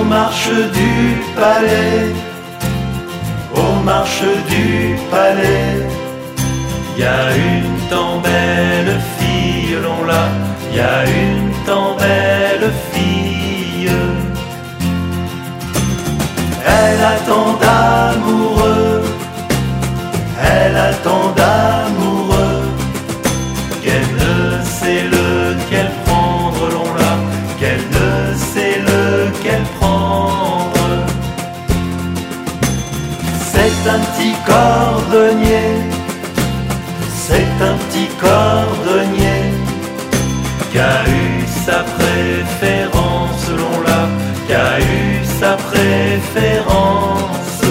marches du palais, aux marches du palais, y a une tant belle fille, l'on là, y a une tant belle fille. Elle a tant d'amoureux, elle a tant d'amoureux, qu'elle ne sait lequel prendre, l'on là, qu'elle ne sait lequel prendre. C'est un petit cordonnier, c'est un petit cordonnier, qui a eu sa préférence, l'on là, qui a eu sa préférence.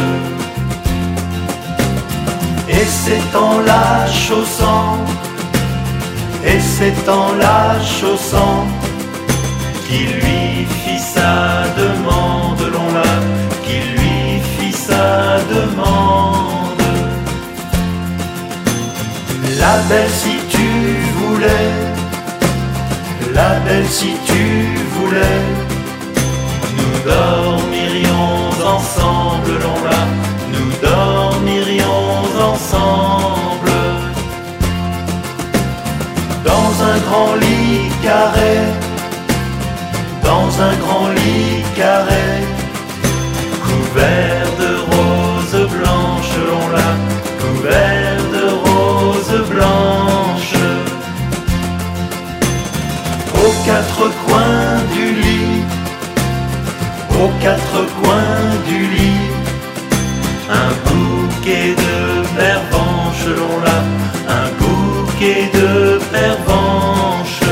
Et c'est en la chaussant, et c'est en la chaussant, qu'il lui fit sa demande, l'on là, qu'il lui fit sa demande. La belle si tu voulais, la belle si tu voulais, nous dormirions ensemble, l'on là, nous dormirions ensemble. Dans un grand lit carré, dans un grand lit carré, couvert de roses blanches, l'on là, couvert de roses blanches. Aux quatre coins du lit, aux quatre coins du lit, un bouquet de pervenches, l'on là, un bouquet de pervenches.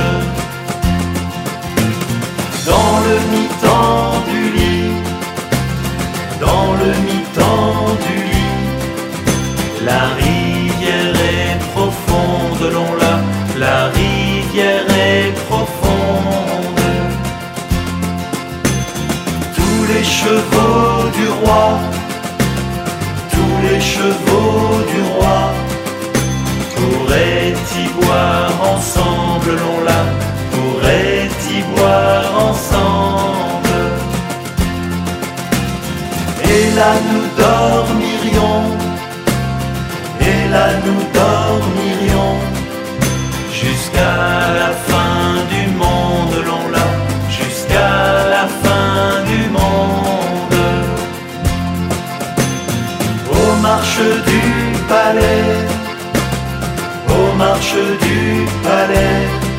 Dans le mi-temps du lit, dans le mi-temps du lit, la rivière est profonde, l'on là, la rivière est profonde. Tous les chevaux du roi, tous les chevaux du roi, pourraient y boire ensemble, l'on là, pourraient y boire ensemble. Et là nous dormirions, et là nous dormirions, jusqu'à la fin du monde, l'on là, jusqu'à la fin du monde. Aux marches du palais, aux marches du palais,